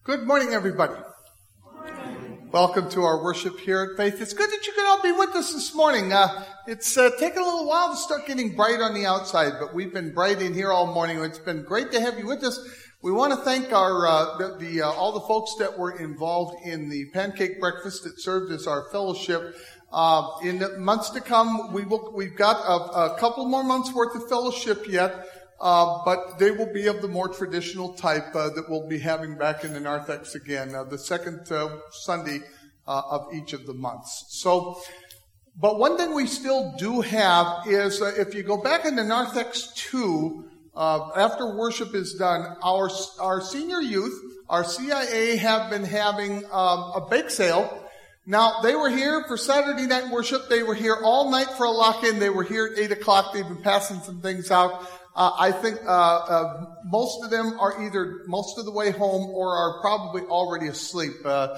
Good morning, everybody. Welcome to our worship here at Faith. It's good that you can all be with us this morning. It's taken a little while to start getting bright on the outside, but we've been bright in here all morning. It's been great to have you with us. We want to thank our all the folks that were involved in the pancake breakfast that served as our fellowship. In the months to come, we've got a couple more months worth of fellowship yet. But they will be of the more traditional type that we'll be having back in the narthex again, the second Sunday of each of the months. So, but one thing we still do have is if you go back in the narthex 2, after worship is done, our senior youth, our CIA, have been having a bake sale. Now, they were here for Saturday night worship. They were here all night for a lock-in. They were here at 8 o'clock. They've been passing some things out. I think most of them are either most of the way home or are probably already asleep.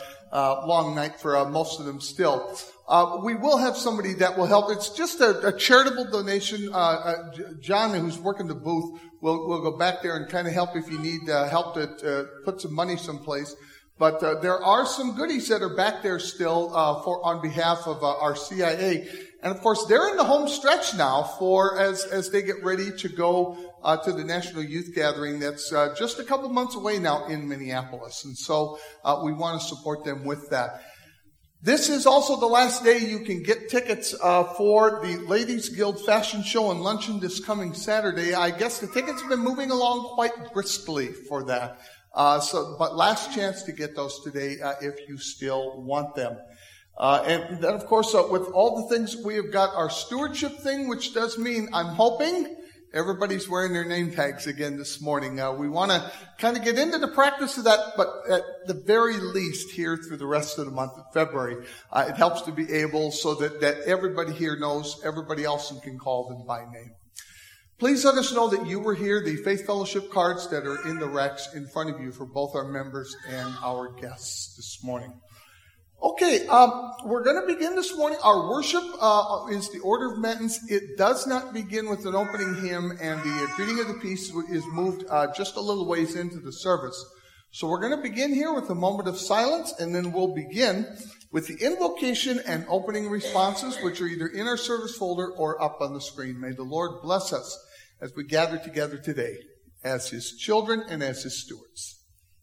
Long night for most of them still. We will have somebody that will help. It's just a charitable donation. John, who's working the booth, will go back there and kind of help if you need help to put some money someplace. But there are some goodies that are back there still on behalf of our CIA. And of course, they're in the home stretch now as they get ready to go to the National Youth Gathering that's just a couple months away now in Minneapolis. And so we want to support them with that. This is also the last day you can get tickets for the Ladies Guild Fashion Show and Luncheon this coming Saturday. I guess the tickets have been moving along quite briskly for that. But last chance to get those today if you still want them. And then, of course, with all the things, we have got our stewardship thing, which does mean I'm hoping everybody's wearing their name tags again this morning. We want to kind of get into the practice of that, but at the very least here through the rest of the month of February, it helps to be able so that everybody here knows everybody else and can call them by name. Please let us know that you were here. The Faith Fellowship cards that are in the racks in front of you for both our members and our guests this morning. Okay, we're going to begin this morning. Our worship is the order of matins. It does not begin with an opening hymn, and the greeting of the peace is moved just a little ways into the service. So we're going to begin here with a moment of silence, and then we'll begin with the invocation and opening responses, which are either in our service folder or up on the screen. May the Lord bless us as we gather together today as His children and as His stewards.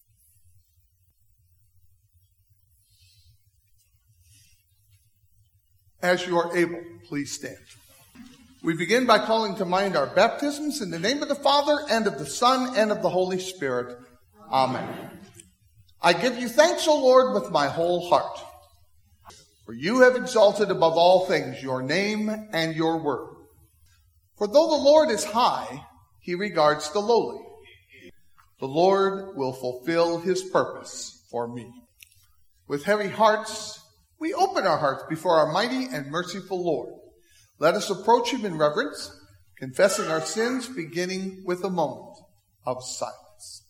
As you are able, please stand. We begin by calling to mind our baptisms in the name of the Father, and of the Son, and of the Holy Spirit. Amen. I give you thanks, O Lord, with my whole heart. For you have exalted above all things your name and your word. For though the Lord is high, He regards the lowly. The Lord will fulfill His purpose for me. With heavy hearts, we open our hearts before our mighty and merciful Lord. Let us approach Him in reverence, confessing our sins, beginning with a moment of silence.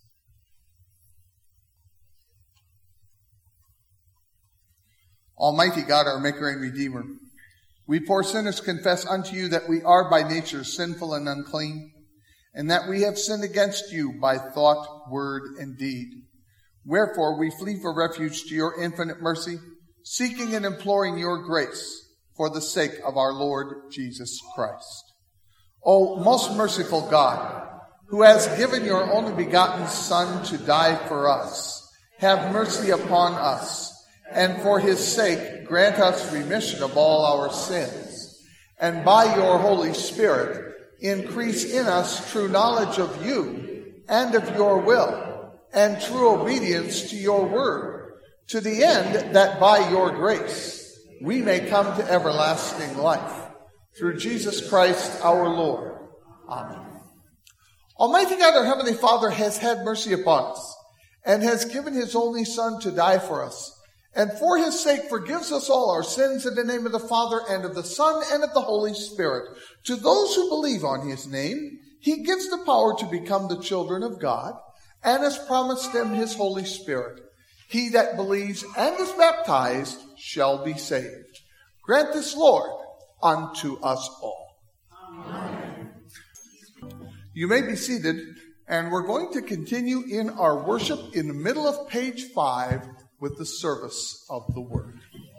Almighty God, our Maker and Redeemer, we poor sinners confess unto you that we are by nature sinful and unclean, and that we have sinned against you by thought, word, and deed. Wherefore we flee for refuge to your infinite mercy, seeking and imploring your grace for the sake of our Lord Jesus Christ. O most merciful God, who has given your only begotten Son to die for us, have mercy upon us, and for His sake grant us remission of all our sins, and by your Holy Spirit increase in us true knowledge of you and of your will, and true obedience to your word, to the end that by your grace we may come to everlasting life. Through Jesus Christ our Lord. Amen. Almighty God, our Heavenly Father, has had mercy upon us and has given His only Son to die for us, and for His sake forgives us all our sins in the name of the Father and of the Son and of the Holy Spirit. To those who believe on His name, He gives the power to become the children of God and has promised them His Holy Spirit. He that believes and is baptized shall be saved. Grant this, Lord, unto us all. Amen. You may be seated And we're going to continue in our worship in the middle of page 5 with the service of the Word.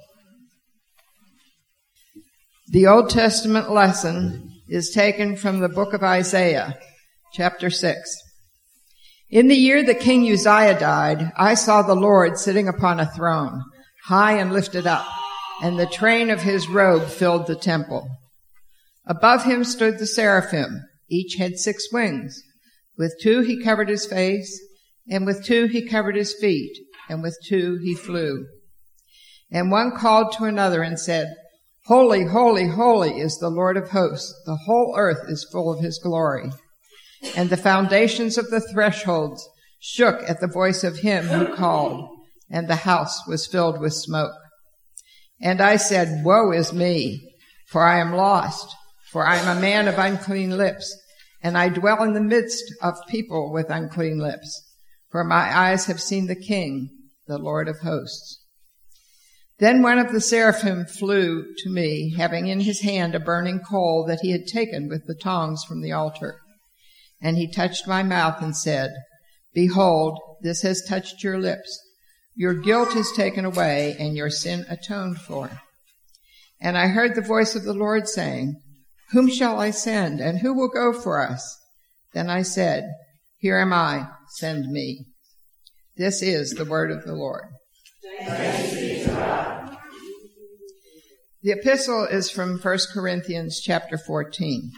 The Old Testament lesson is taken from the book of Isaiah, chapter 6. In the year that King Uzziah died, I saw the Lord sitting upon a throne, high and lifted up, and the train of his robe filled the temple. Above him stood the seraphim. Each had 6 wings. With 2 he covered his face, and with 2 he covered his feet, and with 2 he flew. And one called to another and said, Holy, holy, holy is the Lord of hosts. The whole earth is full of his glory. And the foundations of the thresholds shook at the voice of him who called, and the house was filled with smoke. And I said, Woe is me, for I am lost, for I am a man of unclean lips, and I dwell in the midst of people with unclean lips, for my eyes have seen the King, the Lord of hosts. Then one of the seraphim flew to me, having in his hand a burning coal that he had taken with the tongs from the altar. And he touched my mouth and said, Behold, this has touched your lips. Your guilt is taken away, and your sin atoned for. And I heard the voice of the Lord saying, Whom shall I send, and who will go for us? Then I said, Here am I, send me. This is the word of the Lord. Thanks be to God. The epistle is from 1 Corinthians chapter 14.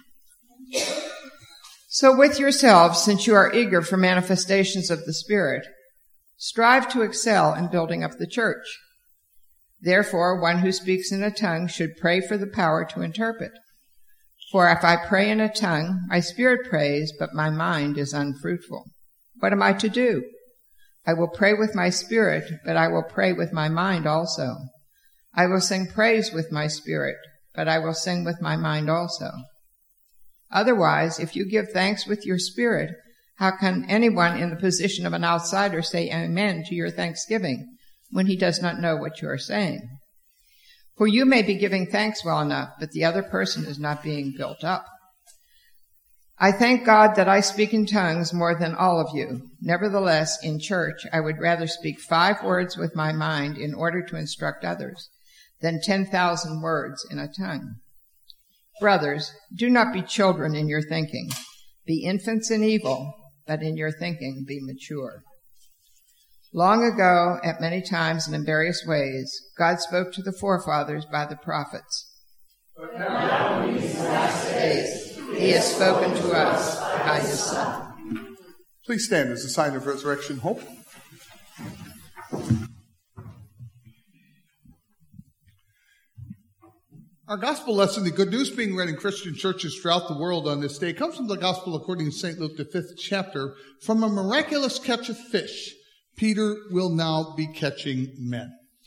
So with yourselves, since you are eager for manifestations of the Spirit, strive to excel in building up the church. Therefore, one who speaks in a tongue should pray for the power to interpret. For if I pray in a tongue, my spirit prays, but my mind is unfruitful. What am I to do? I will pray with my spirit, but I will pray with my mind also. I will sing praise with my spirit, but I will sing with my mind also. Otherwise, if you give thanks with your spirit, how can anyone in the position of an outsider say amen to your thanksgiving when he does not know what you are saying? For you may be giving thanks well enough, but the other person is not being built up. I thank God that I speak in tongues more than all of you. Nevertheless, in church, I would rather speak 5 words with my mind in order to instruct others than 10,000 words in a tongue. Brothers, do not be children in your thinking. Be infants in evil, but in your thinking be mature. Long ago, at many times and in various ways, God spoke to the forefathers by the prophets. But now in these last days, he has spoken to us by his Son. Please stand as a sign of resurrection hope. Our gospel lesson, the good news being read in Christian churches throughout the world on this day, comes from the gospel according to St. Luke, the 5th chapter. From a miraculous catch of fish, Peter will now be catching men.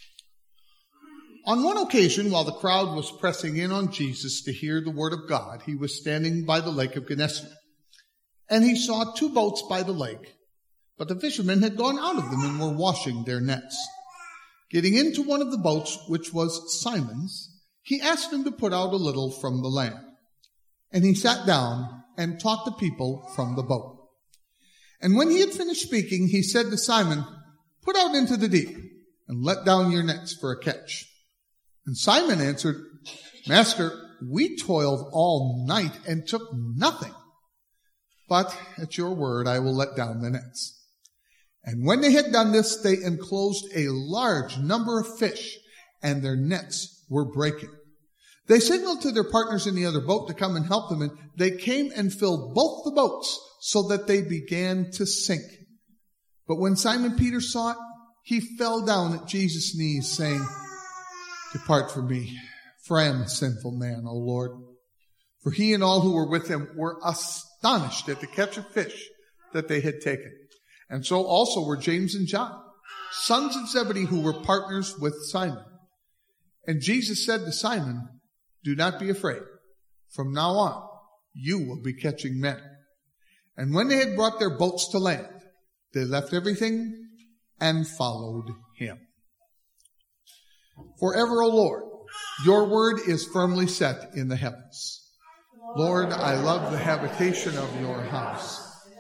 On one occasion, while the crowd was pressing in on Jesus to hear the word of God, he was standing by the lake of Gennesaret. And he saw 2 boats by the lake, but the fishermen had gone out of them and were washing their nets. Getting into one of the boats, which was Simon's, he asked him to put out a little from the land. And he sat down and taught the people from the boat. And when he had finished speaking, he said to Simon, Put out into the deep and let down your nets for a catch. And Simon answered, Master, we toiled all night and took nothing. But at your word, I will let down the nets. And when they had done this, they enclosed a large number of fish, and their nets were breaking. They signaled to their partners in the other boat to come and help them, and they came and filled both the boats so that they began to sink. But when Simon Peter saw it, he fell down at Jesus' knees, saying, Depart from me, for I am a sinful man, O Lord. For he and all who were with him were astonished at the catch of fish that they had taken. And so also were James and John, sons of Zebedee, who were partners with Simon. And Jesus said to Simon, Do not be afraid. From now on, you will be catching men. And when they had brought their boats to land, they left everything and followed him. Forever, O Lord, your word is firmly set in the heavens. Lord, I love the habitation of your house.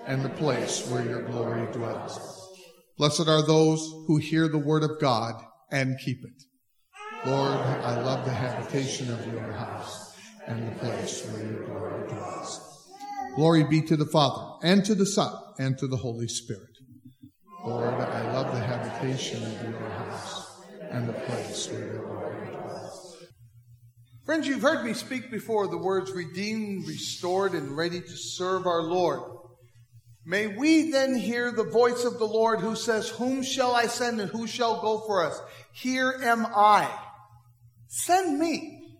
and the place where your glory dwells. Blessed are those who hear the word of God and keep it. Lord, I love the habitation of your house and the place where your glory dwells. Glory be to the Father, and to the Son, and to the Holy Spirit. Lord, I love the habitation of your house and the place where your glory dwells. Friends, you've heard me speak before the words redeemed, restored, and ready to serve our Lord. May we then hear the voice of the Lord who says, whom shall I send and who shall go for us? Here am I. Send me.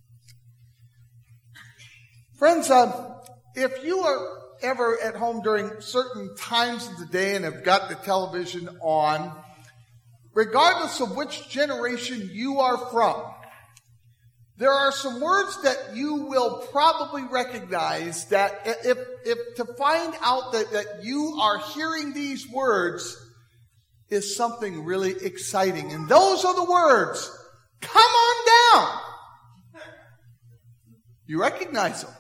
Friends, if you are ever at home during certain times of the day and have got the television on, regardless of which generation you are from, there are some words that you will probably recognize that if to find out that you are hearing these words is something really exciting. And those are the words, come on down. You recognize them.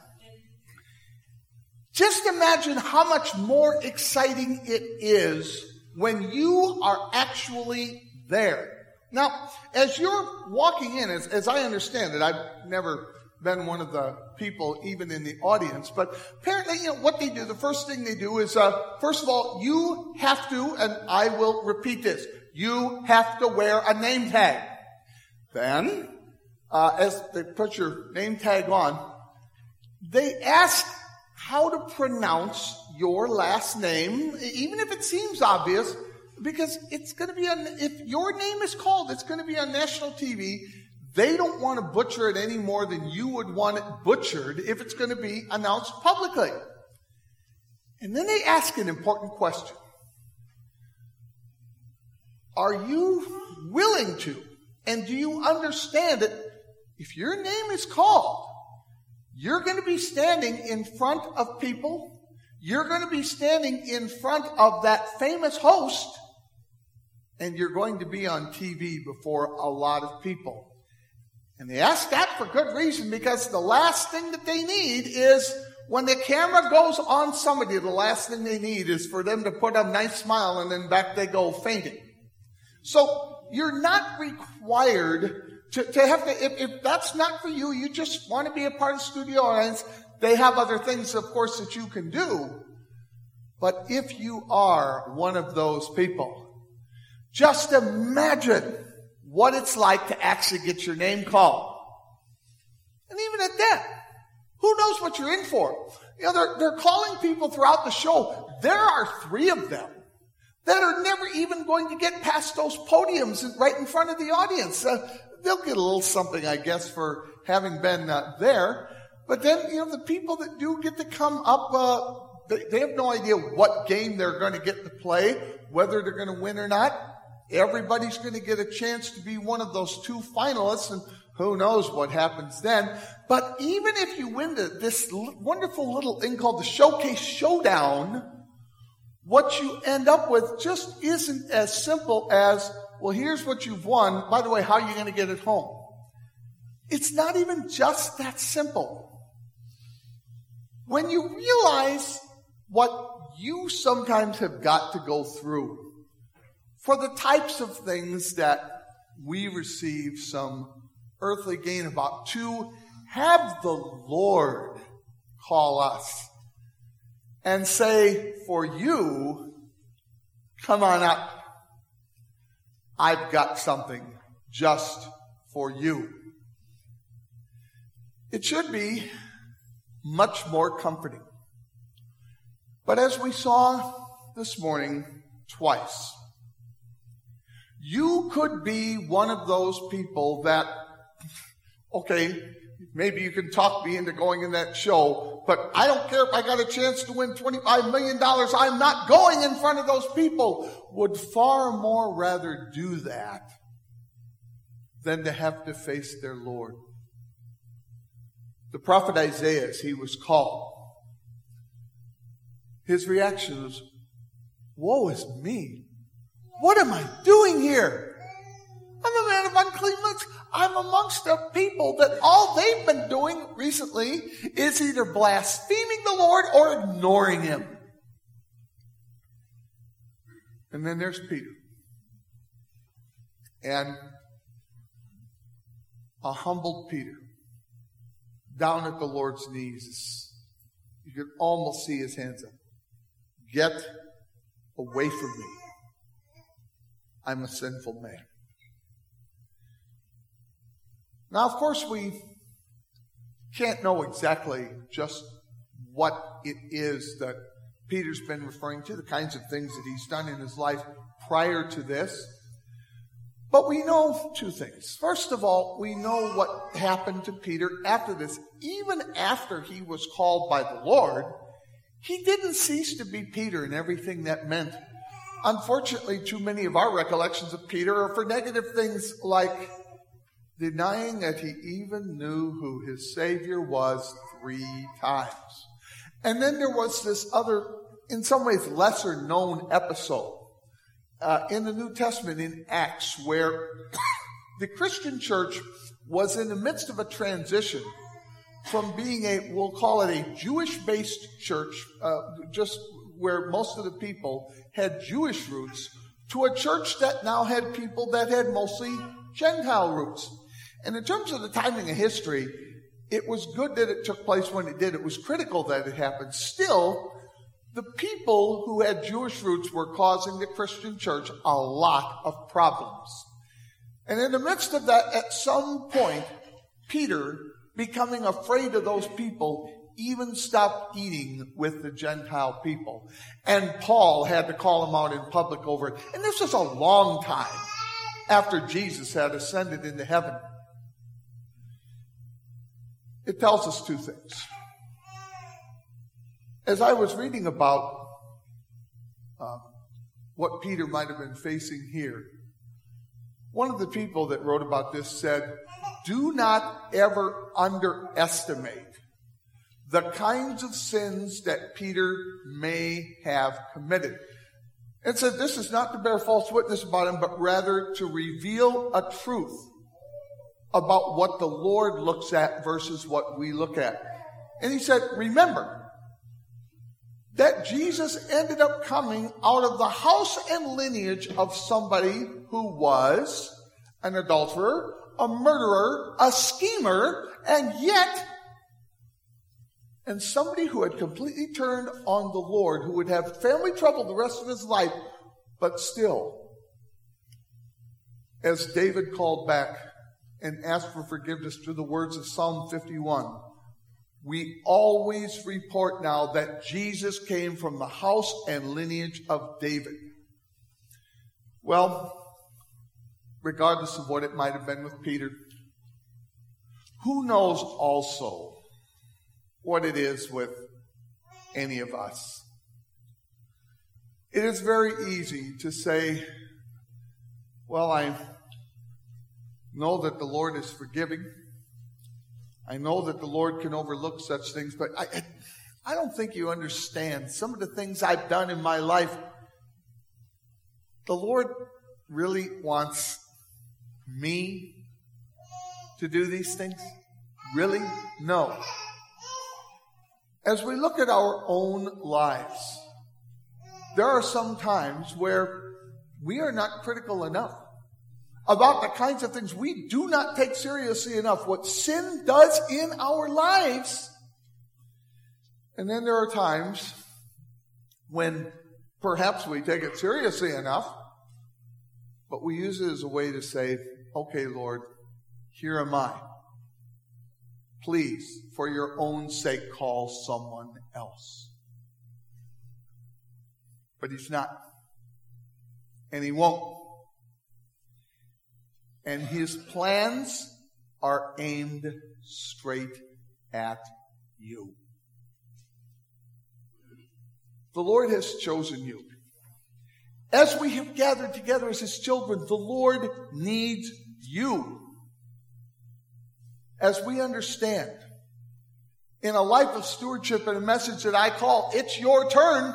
Just imagine how much more exciting it is when you are actually there. Now, as you're walking in, as I understand it, I've never been one of the people even in the audience, but apparently, what they do, the first thing they do is, first of all, you have to, and I will repeat this, you have to wear a name tag. Then, as they put your name tag on, they ask how to pronounce your last name, even if it seems obvious, because it's going to be if your name is called, it's going to be on national TV. They don't want to butcher it any more than you would want it butchered if it's going to be announced publicly. And then they ask an important question. Are you willing to, and do you understand that if your name is called, you're going to be standing in front of people, you're going to be standing in front of that famous host, and you're going to be on TV before a lot of people. And they ask that for good reason, because the last thing that they need is, when the camera goes on somebody, the last thing they need is for them to put a nice smile and then back they go fainting. So you're not required to have to, if that's not for you, you just want to be a part of the studio audience, they have other things, of course, that you can do. But if you are one of those people, just imagine what it's like to actually get your name called. And even at that, who knows what you're in for? They're calling people throughout the show. There are 3 of them that are never even going to get past those podiums right in front of the audience. They'll get a little something, I guess, for having been there. But then, the people that do get to come up, they have no idea what game they're going to get to play, whether they're going to win or not. Everybody's going to get a chance to be one of those 2 finalists, and who knows what happens then. But even if you win this wonderful little thing called the Showcase Showdown, what you end up with just isn't as simple as, well, here's what you've won. By the way, how are you going to get it home? It's not even just that simple. When you realize what you sometimes have got to go through for the types of things that we receive some earthly gain about, to have the Lord call us and say, for you, come on up. I've got something just for you. It should be much more comforting. But as we saw this morning twice, you could be one of those people that, okay, maybe you can talk me into going in that show, but I don't care if I got a chance to win $25 million, I'm not going in front of those people. Would far more rather do that than to have to face their Lord. The prophet Isaiah, as he was called, his reaction was, woe is me. What am I doing here? I'm a man of unclean lips. I'm amongst a people that all they've been doing recently is either blaspheming the Lord or ignoring him. And then there's Peter. And a humbled Peter, down at the Lord's knees. You could almost see his hands up. Get away from me. I'm a sinful man. Now, of course, we can't know exactly just what it is that Peter's been referring to, the kinds of things that he's done in his life prior to this. But we know two things. First of all, we know what happened to Peter after this. Even after he was called by the Lord, he didn't cease to be Peter in everything that meant. Unfortunately, too many of our recollections of Peter are for negative things like denying that he even knew who his Savior was 3 times. And then there was this other, in some ways, lesser known episode in the New Testament in Acts, where the Christian church was in the midst of a transition from being we'll call it a Jewish-based church, just where most of the people had Jewish roots, to a church that now had people that had mostly Gentile roots. And in terms of the timing of history, it was good that it took place when it did. It was critical that it happened. Still, the people who had Jewish roots were causing the Christian church a lot of problems. And in the midst of that, at some point, Peter, becoming afraid of those people, even stopped eating with the Gentile people. And Paul had to call him out in public over it. And this was a long time after Jesus had ascended into heaven. It tells us two things. As I was reading about what Peter might have been facing here, one of the people that wrote about this said, do not ever underestimate the kinds of sins that Peter may have committed. It said this is not to bear false witness about him, but rather to reveal a truth about what the Lord looks at versus what we look at. And he said, remember that Jesus ended up coming out of the house and lineage of somebody who was an adulterer, a murderer, a schemer, and somebody who had completely turned on the Lord, who would have family trouble the rest of his life, but still, as David called back and asked for forgiveness through the words of Psalm 51, we always report now that Jesus came from the house and lineage of David. Well, regardless of what it might have been with Peter, who knows also what it is with any of us? It is very easy to say, well, I know that the Lord is forgiving. I know that the Lord can overlook such things, but I don't think you understand some of the things I've done in my life. The Lord really wants me to do these things? Really? No. As we look at our own lives, there are some times where we are not critical enough about the kinds of things we do not take seriously enough, what sin does in our lives. And then there are times when perhaps we take it seriously enough, but we use it as a way to say, okay, Lord, here am I. Please, for your own sake, call someone else. But he's not. And he won't. And his plans are aimed straight at you. The Lord has chosen you. As we have gathered together as his children, the Lord needs you. As we understand, in a life of stewardship and a message that I call, it's your turn,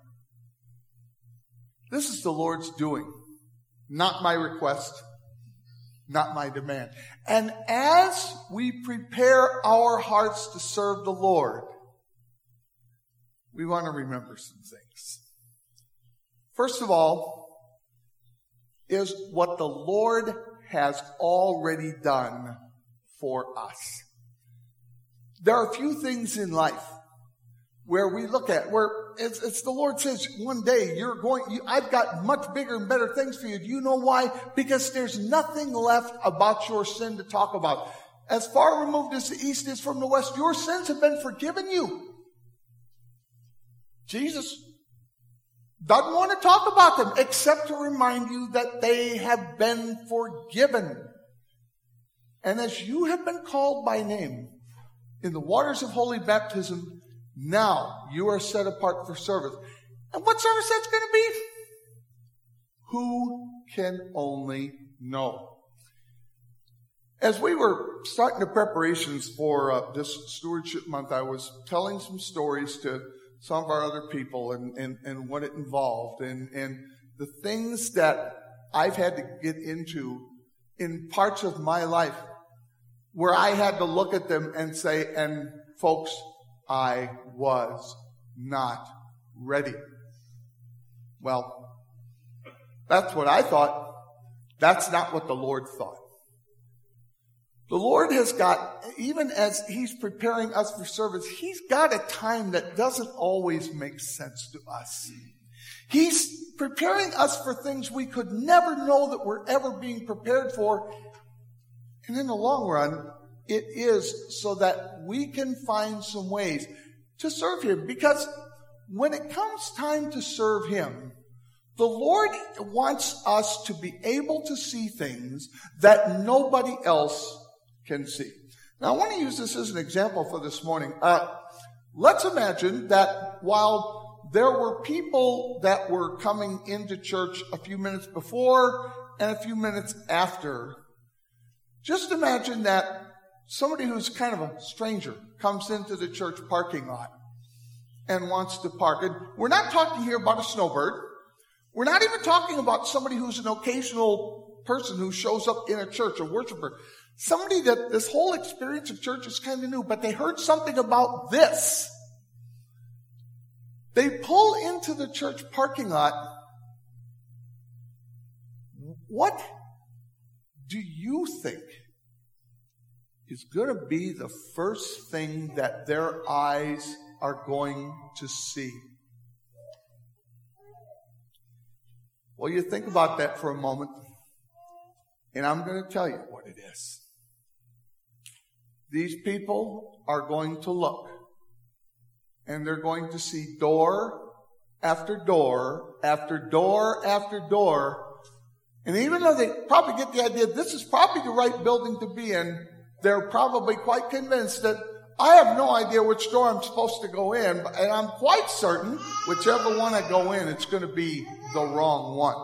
this is the Lord's doing, not my request, not my demand. And as we prepare our hearts to serve the Lord, we want to remember some things. First of all, is what the Lord has already done for us. There are a few things in life where we look at, where it's the Lord says, one day I've got much bigger and better things for you. Do you know why? Because there's nothing left about your sin to talk about. As far removed as the east is from the west, your sins have been forgiven you. Jesus doesn't want to talk about them except to remind you that they have been forgiven. And as you have been called by name in the waters of holy baptism, now you are set apart for service. And what service that's going to be? Who can only know? As we were starting the preparations for this stewardship month, I was telling some stories to some of our other people and what it involved and the things that I've had to get into in parts of my life where I had to look at them and say, and folks, I was not ready. Well, that's what I thought. That's not what the Lord thought. The Lord has got, even as He's preparing us for service, He's got a time that doesn't always make sense to us. He's preparing us for things we could never know that we're ever being prepared for. And in the long run, it is so that we can find some ways to serve Him. Because when it comes time to serve Him, the Lord wants us to be able to see things that nobody else can see. Now, I want to use this as an example for this morning. Let's imagine that while there were people that were coming into church a few minutes before and a few minutes after, just imagine that somebody who's kind of a stranger comes into the church parking lot and wants to park. And we're not talking here about a snowbird. We're not even talking about somebody who's an occasional person who shows up in a church, a worshiper. Somebody that this whole experience of church is kind of new, but they heard something about this. They pull into the church parking lot. What do you think is going to be the first thing that their eyes are going to see? Well, you think about that for a moment, and I'm going to tell you what it is. These people are going to look, and they're going to see door after door after door after door. And even though they probably get the idea this is probably the right building to be in, they're probably quite convinced that I have no idea which door I'm supposed to go in, and I'm quite certain whichever one I go in, it's going to be the wrong one.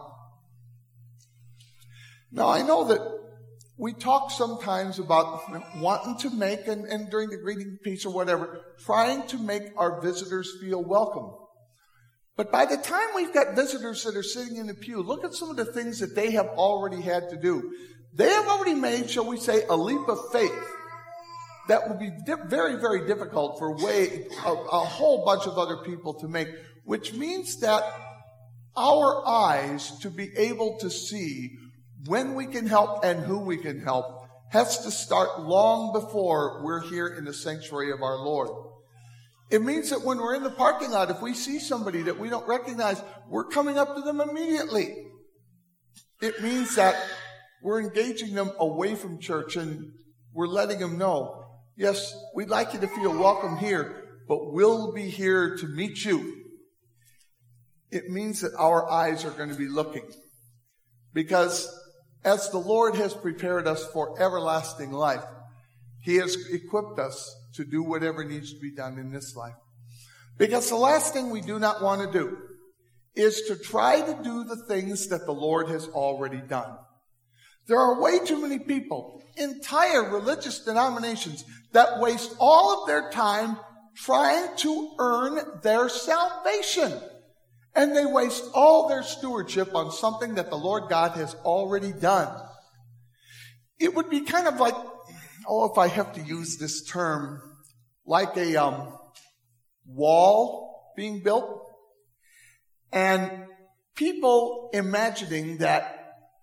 Now, I know that we talk sometimes about wanting to make, and during the greeting piece or whatever, trying to make our visitors feel welcome. But by the time we've got visitors that are sitting in the pew, look at some of the things that they have already had to do. They have already made, shall we say, a leap of faith that will be very, very difficult for a whole bunch of other people to make, which means that our eyes to be able to see when we can help and who we can help has to start long before we're here in the sanctuary of our Lord. It means that when we're in the parking lot, if we see somebody that we don't recognize, we're coming up to them immediately. It means that we're engaging them away from church and we're letting them know, yes, we'd like you to feel welcome here, but we'll be here to meet you. It means that our eyes are going to be looking. Because as the Lord has prepared us for everlasting life, He has equipped us to do whatever needs to be done in this life. Because the last thing we do not want to do is to try to do the things that the Lord has already done. There are way too many people, entire religious denominations, that waste all of their time trying to earn their salvation. And they waste all their stewardship on something that the Lord God has already done. It would be kind of like, if I have to use this term, like a wall being built, and people imagining that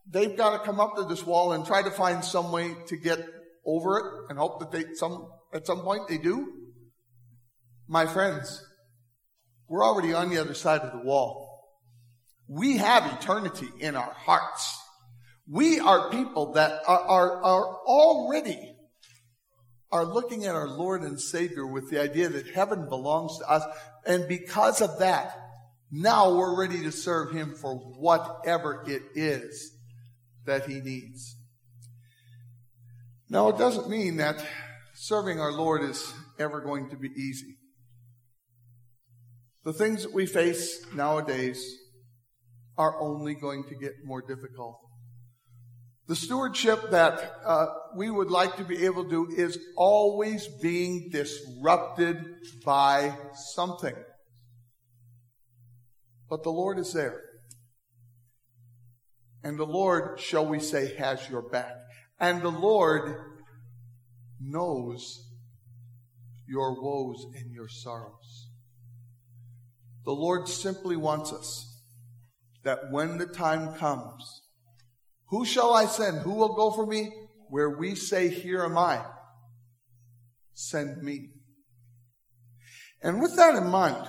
they've got to come up to this wall and try to find some way to get over it and hope that at some point they do. My friends, we're already on the other side of the wall. We have eternity in our hearts. We are people that are already looking at our Lord and Savior with the idea that heaven belongs to us. And because of that, now we're ready to serve Him for whatever it is that He needs. Now, it doesn't mean that serving our Lord is ever going to be easy. The things that we face nowadays are only going to get more difficult. The stewardship that we would like to be able to do is always being disrupted by something. But the Lord is there. And the Lord, shall we say, has your back. And the Lord knows your woes and your sorrows. The Lord simply wants us that when the time comes, who shall I send? Who will go for me? Where we say, here am I. Send me. And with that in mind,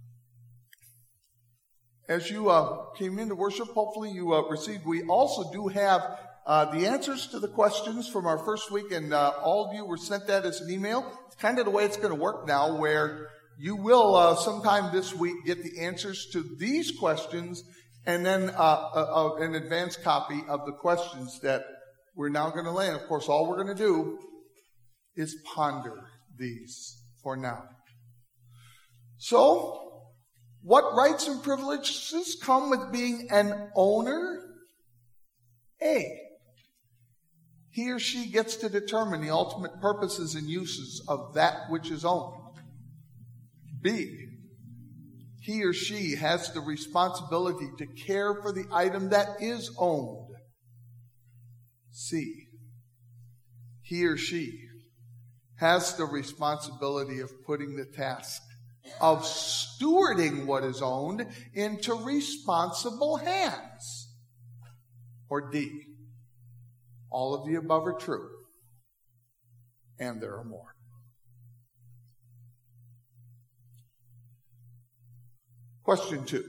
as you came into worship, hopefully you received, we also do have the answers to the questions from our first week, and all of you were sent that as an email. It's kind of the way it's going to work now, where you will sometime this week get the answers to these questions, and then an advanced copy of the questions that we're now going to lay. And of course, all we're going to do is ponder these for now. So, what rights and privileges come with being an owner? A, he or she gets to determine the ultimate purposes and uses of that which is owned. B, he or she has the responsibility to care for the item that is owned. C, he or she has the responsibility of putting the task of stewarding what is owned into responsible hands. Or D, all of the above are true, and there are more. Question 2.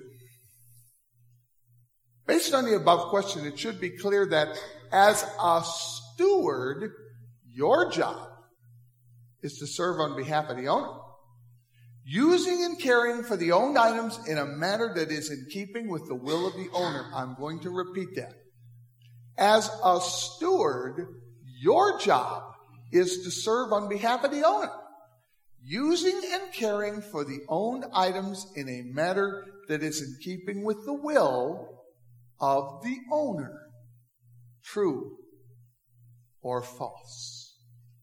Based on the above question, it should be clear that as a steward, your job is to serve on behalf of the owner, using and caring for the owned items in a manner that is in keeping with the will of the owner. I'm going to repeat that. As a steward, your job is to serve on behalf of the owner, using and caring for the owned items in a manner that is in keeping with the will of the owner. True or false?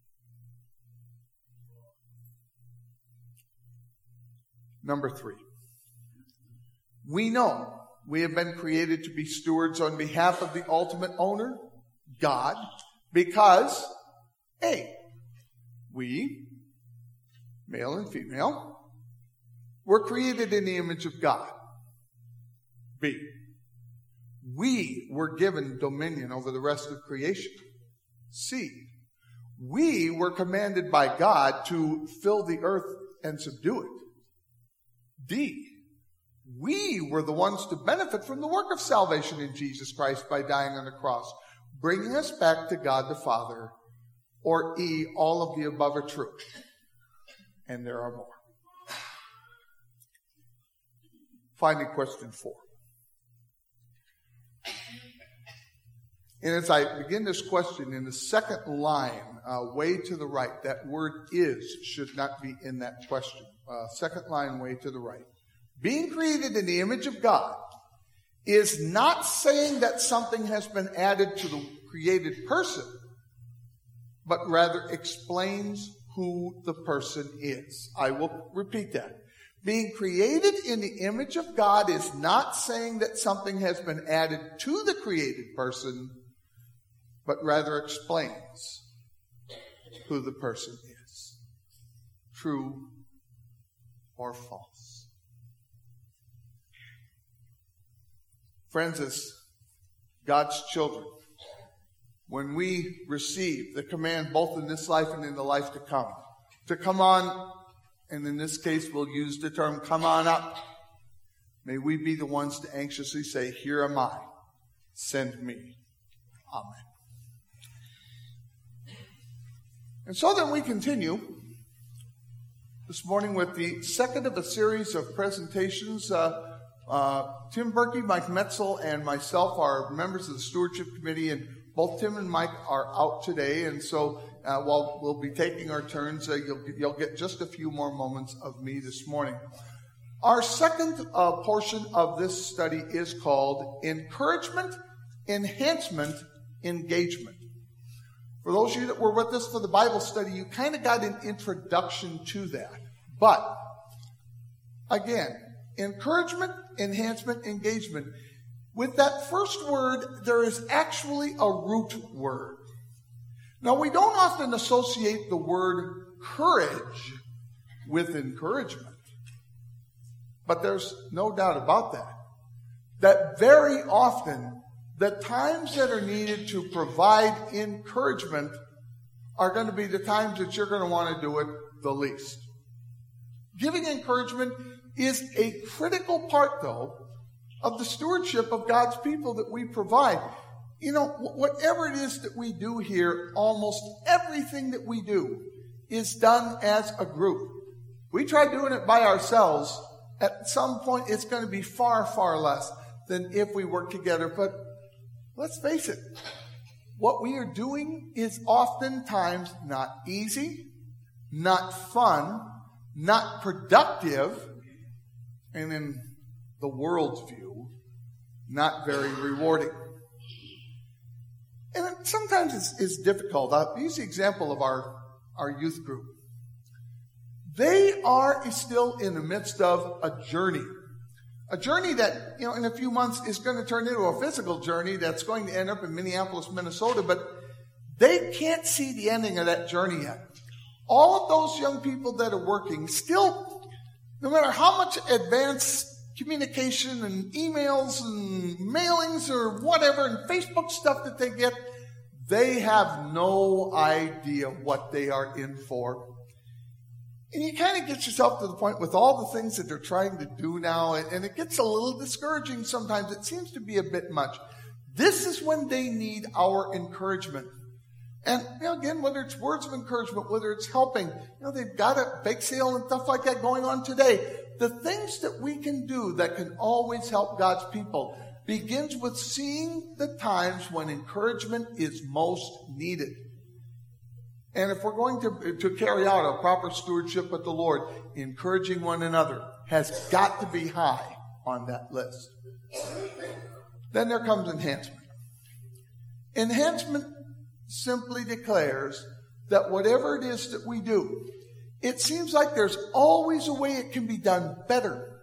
Number 3. We know we have been created to be stewards on behalf of the ultimate owner, God, because A, we, male and female, were created in the image of God. B, we were given dominion over the rest of creation. C, we were commanded by God to fill the earth and subdue it. D, we were the ones to benefit from the work of salvation in Jesus Christ by dying on the cross, bringing us back to God the Father. Or E, all of the above are true, and there are more. Finally, question 4. And as I begin this question, in the second line, way to the right, that word is should not be in that question. Second line, way to the right. Being created in the image of God is not saying that something has been added to the created person, but rather explains who the person is. I will repeat that. Being created in the image of God is not saying that something has been added to the created person, but rather explains who the person is. True or false? Friends, as God's children, when we receive the command both in this life and in the life to come on, and in this case we'll use the term come on up, may we be the ones to anxiously say, here am I, send me. Amen. And so then we continue this morning with the second of a series of presentations. Tim Berkey, Mike Metzel, and myself are members of the Stewardship Committee, and both Tim and Mike are out today, and so while we'll be taking our turns, you'll get just a few more moments of me this morning. Our second portion of this study is called Encouragement, Enhancement, Engagement. For those of you that were with us for the Bible study, you kind of got an introduction to that. But, again, encouragement, enhancement, engagement. With that first word, there is actually a root word. Now, we don't often associate the word courage with encouragement. But there's no doubt about that. That very often, the times that are needed to provide encouragement are going to be the times that you're going to want to do it the least. Giving encouragement is a critical part, though, of the stewardship of God's people that we provide. You know, whatever it is that we do here, almost everything that we do is done as a group. We try doing it by ourselves. At some point, it's going to be far, far less than if we work together. But let's face it, what we are doing is oftentimes not easy, not fun, not productive, and in the world's view, not very rewarding. And sometimes it's difficult. I'll use the example of our youth group. They are still in the midst of a journey. A journey that, you know, in a few months is going to turn into a physical journey that's going to end up in Minneapolis, Minnesota, but they can't see the ending of that journey yet. All of those young people that are working still, no matter how much advanced communication and emails and mailings or whatever and Facebook stuff that they get, they have no idea what they are in for. And you kind of get yourself to the point with all the things that they're trying to do now, and it gets a little discouraging sometimes. It seems to be a bit much. This is when they need our encouragement. And, you know, again, whether it's words of encouragement, whether it's helping, you know, they've got a bake sale and stuff like that going on today. The things that we can do that can always help God's people begins with seeing the times when encouragement is most needed. And if we're going to carry out a proper stewardship with the Lord, encouraging one another has got to be high on that list. Then there comes enhancement. Enhancement simply declares that whatever it is that we do, it seems like there's always a way it can be done better,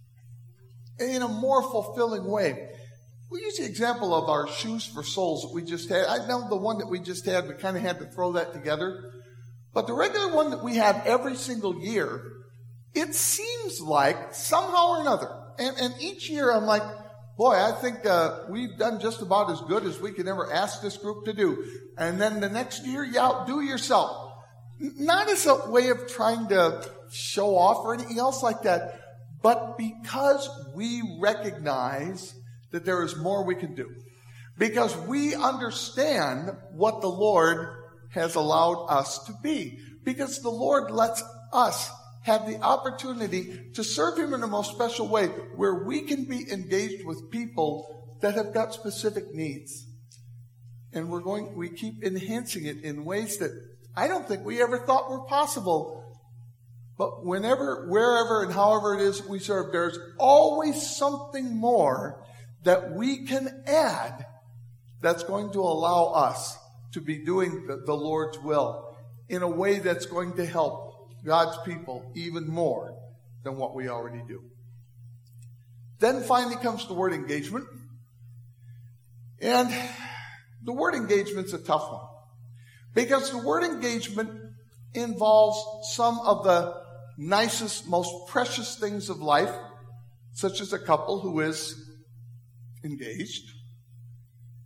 in a more fulfilling way. We use the example of our Shoes for Souls that we just had. I know the one that we just had, we kind of had to throw that together. But the regular one that we have every single year, it seems like somehow or another, and each year I'm like, boy, I think we've done just about as good as we could ever ask this group to do. And then the next year, you outdo yourself. Not as a way of trying to show off or anything else like that, but because we recognize that there is more we can do. Because we understand what the Lord has allowed us to be. Because the Lord lets us have the opportunity to serve Him in a most special way where we can be engaged with people that have got specific needs. And we keep enhancing it in ways that I don't think we ever thought were possible. But whenever, wherever, and however it is we serve, there's always something more that we can add that's going to allow us to be doing the Lord's will in a way that's going to help God's people even more than what we already do. Then finally comes the word engagement. And the word engagement's a tough one. Because the word engagement involves some of the nicest, most precious things of life, such as a couple who is engaged.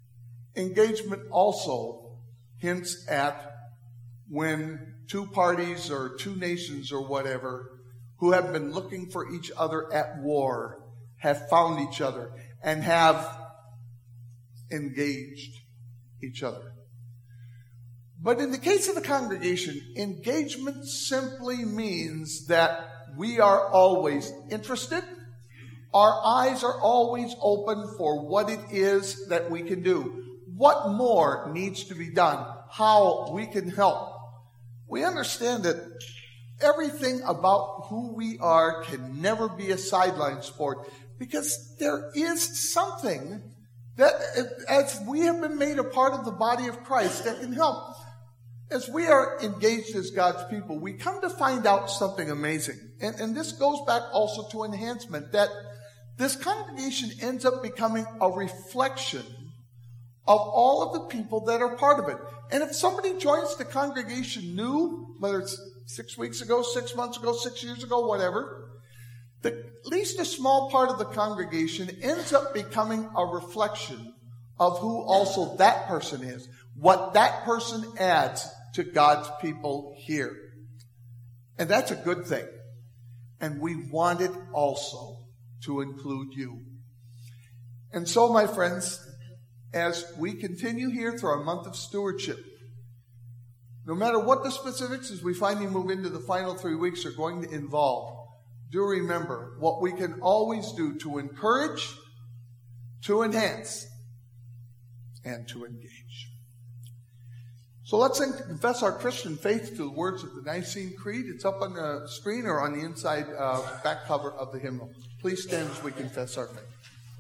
Engagement also hints at when two parties or two nations or whatever who have been looking for each other at war have found each other and have engaged each other. But in the case of the congregation, engagement simply means that we are always interested. Our eyes are always open for what it is that we can do. What more needs to be done? How we can help. We understand that everything about who we are can never be a sideline sport, because there is something that, as we have been made a part of the body of Christ, that can help. As we are engaged as God's people, we come to find out something amazing. And this goes back also to enhancement, that this congregation ends up becoming a reflection of all of the people that are part of it. And if somebody joins the congregation new, whether it's 6 weeks ago, 6 months ago, 6 years ago, whatever, at least a small part of the congregation ends up becoming a reflection of who also that person is, what that person adds to God's people here. And that's a good thing. And we want it also to include you. And so, my friends, as we continue here through our month of stewardship, no matter what the specifics as we finally move into the final 3 weeks are going to involve, do remember what we can always do to encourage, to enhance, and to engage. So let's confess our Christian faith to the words of the Nicene Creed. It's up on the screen or on the inside back cover of the hymnal. Please stand as we confess our faith.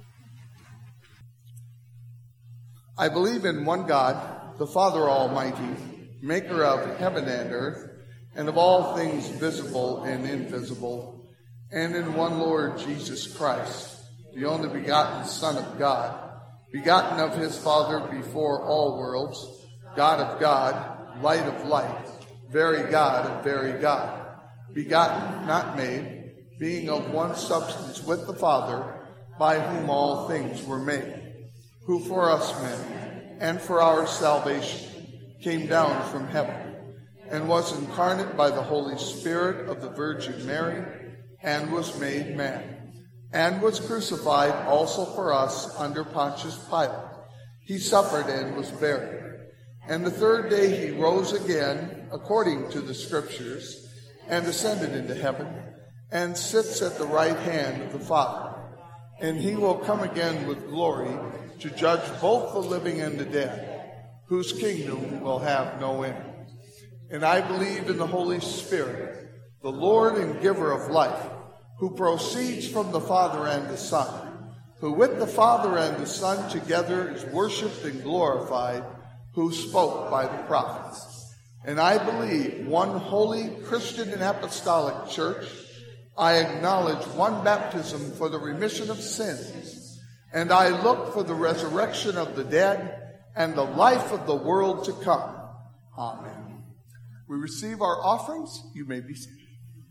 I believe in one God, the Father Almighty, maker of heaven and earth, and of all things visible and invisible, and in one Lord Jesus Christ, the only begotten Son of God, begotten of his Father before all worlds, God of God, light of light, very God of very God, begotten, not made, being of one substance with the Father, by whom all things were made, who for us men, and for our salvation, came down from heaven, and was incarnate by the Holy Spirit of the Virgin Mary, and was made man, and was crucified also for us under Pontius Pilate. He suffered and was buried. And the third day he rose again, according to the Scriptures, and ascended into heaven, and sits at the right hand of the Father. And he will come again with glory to judge both the living and the dead, whose kingdom will have no end. And I believe in the Holy Spirit, the Lord and giver of life, who proceeds from the Father and the Son, who with the Father and the Son together is worshipped and glorified, who spoke by the prophets. And I believe one holy Christian and apostolic church. I acknowledge one baptism for the remission of sins. And I look for the resurrection of the dead and the life of the world to come. Amen. We receive our offerings. You may be seated.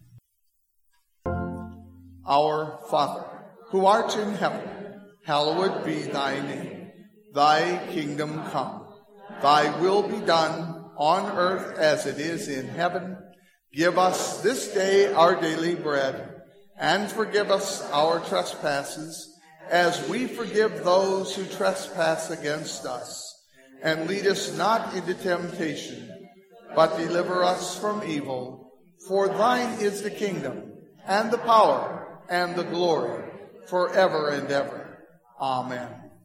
Our Father, who art in heaven, hallowed be thy name. Thy kingdom come. Thy will be done on earth as it is in heaven. Give us this day our daily bread, and forgive us our trespasses, as we forgive those who trespass against us. And lead us not into temptation, but deliver us from evil. For thine is the kingdom, and the power, and the glory, forever and ever. Amen.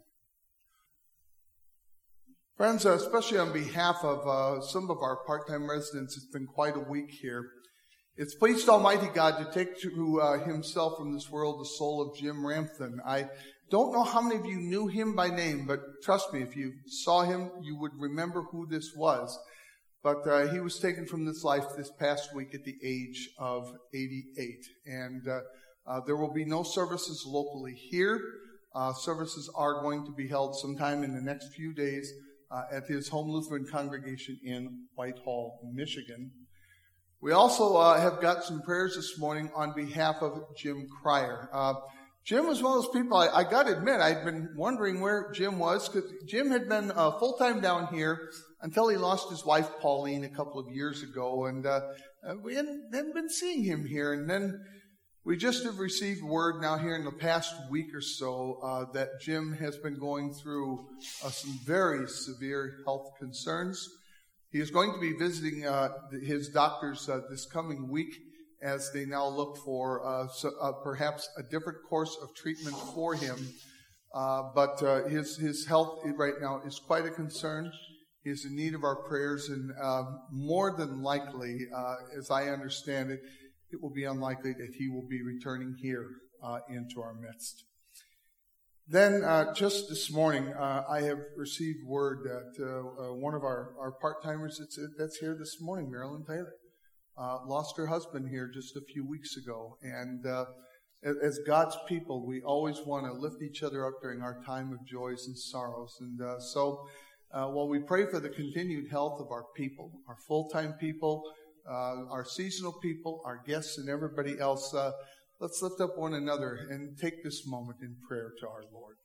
Friends, especially on behalf of some of our part-time residents, it's been quite a week here. It's pleased Almighty God to take to himself from this world the soul of Jim Ramthen. I don't know how many of you knew him by name, but trust me, if you saw him, you would remember who this was. But he was taken from this life this past week at the age of 88. And there will be no services locally here. Services are going to be held sometime in the next few days at his home Lutheran congregation in Whitehall, Michigan. We also have got some prayers this morning on behalf of Jim Cryer. Jim was one of those people, I got to admit, I'd been wondering where Jim was, because Jim had been full-time down here until he lost his wife, Pauline, a couple of years ago, and we hadn't been seeing him here. And then we just have received word now here in the past week or so that Jim has been going through some very severe health concerns. He is going to be visiting his doctors this coming week, as they now look for perhaps a different course of treatment for him. But his health right now is quite a concern. He is in need of our prayers, and more than likely, as I understand it, it will be unlikely that he will be returning here into our midst. Then just this morning, I have received word that one of our part-timers that's here this morning, Marilyn Taylor, lost her husband here just a few weeks ago. And as God's people, we always want to lift each other up during our time of joys and sorrows. And so while we pray for the continued health of our people, our full-time people, our seasonal people, our guests, and everybody else, let's lift up one another and take this moment in prayer to our Lord.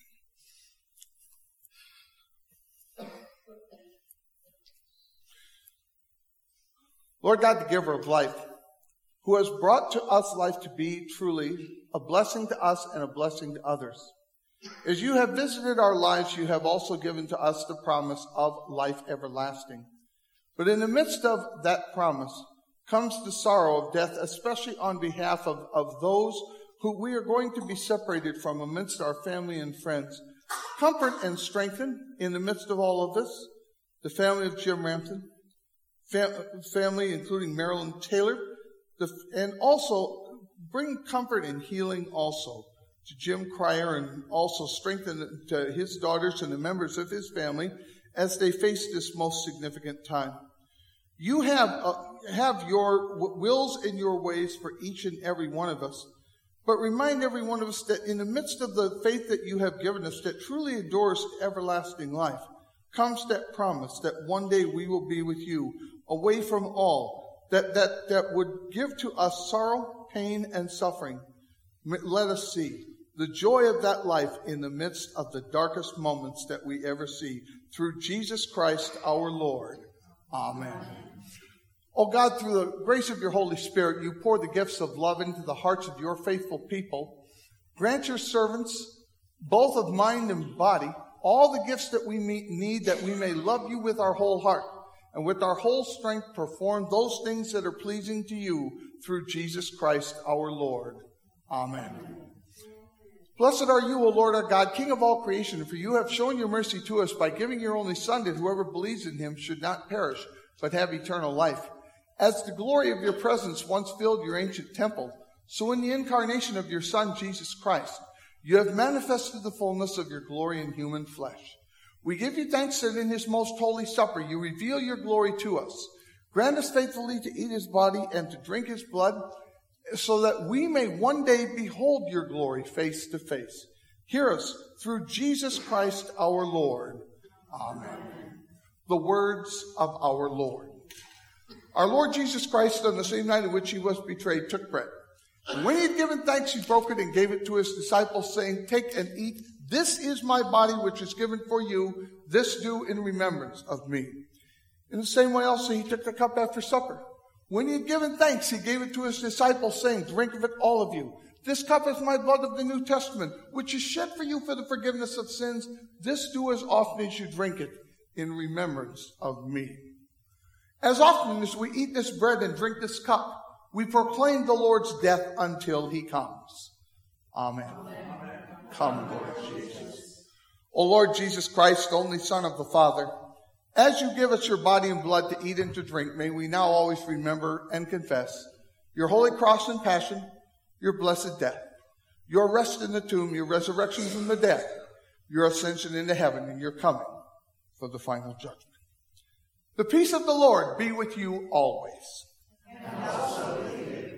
Lord God, the giver of life, who has brought to us life to be truly a blessing to us and a blessing to others. As you have visited our lives, you have also given to us the promise of life everlasting. But in the midst of that promise comes the sorrow of death, especially on behalf of those who we are going to be separated from amidst our family and friends. Comfort and strengthen in the midst of all of this the family of Jim Rampton, family including Marilyn Taylor, and also bring comfort and healing also to Jim Cryer, and also strengthen to his daughters and the members of his family as they face this most significant time. You have your wills and your ways for each and every one of us, but remind every one of us that in the midst of the faith that you have given us that truly adores everlasting life, comes that promise that one day we will be with you, away from all that would give to us sorrow, pain, and suffering. Let us see the joy of that life in the midst of the darkest moments that we ever see, through Jesus Christ our Lord. Amen. Oh God, through the grace of your Holy Spirit, you pour the gifts of love into the hearts of your faithful people. Grant your servants, both of mind and body, all the gifts that we need, that we may love you with our whole heart, and with our whole strength perform those things that are pleasing to you, through Jesus Christ our Lord. Amen. Blessed are you, O Lord our God, King of all creation, for you have shown your mercy to us by giving your only Son, that whoever believes in him should not perish, but have eternal life. As the glory of your presence once filled your ancient temple, so in the incarnation of your Son, Jesus Christ, you have manifested the fullness of your glory in human flesh. We give you thanks that in his most holy supper you reveal your glory to us. Grant us faithfully to eat his body and to drink his blood, so that we may one day behold your glory face to face. Hear us through Jesus Christ our Lord. Amen. The words of our Lord. Our Lord Jesus Christ, on the same night in which he was betrayed, took bread. And when he had given thanks, he broke it and gave it to his disciples, saying, "Take and eat. This is my body, which is given for you. This do in remembrance of me." In the same way also he took the cup after supper. When he had given thanks, he gave it to his disciples, saying, "Drink of it, all of you. This cup is my blood of the New Testament, which is shed for you for the forgiveness of sins. This do as often as you drink it in remembrance of me." As often as we eat this bread and drink this cup, we proclaim the Lord's death until he comes. Amen. Amen. Come, Lord Jesus. O Lord Jesus Christ, only Son of the Father, as you give us your body and blood to eat and to drink, may we now always remember and confess your holy cross and passion, your blessed death, your rest in the tomb, your resurrection from the dead, your ascension into heaven, and your coming for the final judgment. The peace of the Lord be with you always. And also with you.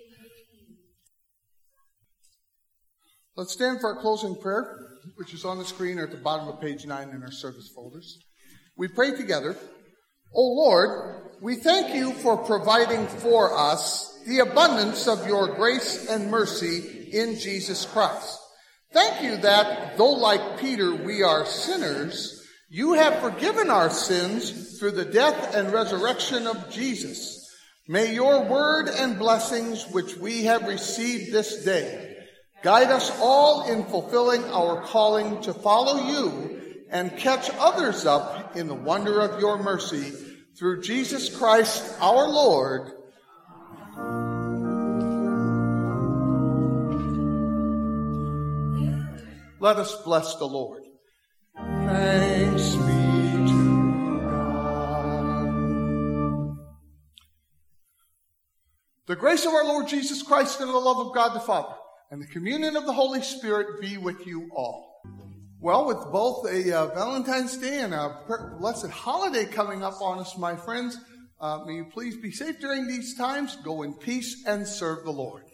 Let's stand for our closing prayer, which is on the screen or at the bottom of page 9 in our service folders. We pray together. O Lord, we thank you for providing for us the abundance of your grace and mercy in Jesus Christ. Thank you that, though like Peter we are sinners, you have forgiven our sins through the death and resurrection of Jesus. May your word and blessings which we have received this day guide us all in fulfilling our calling to follow you and catch others up in the wonder of your mercy through Jesus Christ our Lord. Let us bless the Lord. Thanks be to God. The grace of our Lord Jesus Christ and the love of God the Father and the communion of the Holy Spirit be with you all. Well, with both a Valentine's Day and a blessed holiday coming up on us, my friends, may you please be safe during these times. Go in peace and serve the Lord.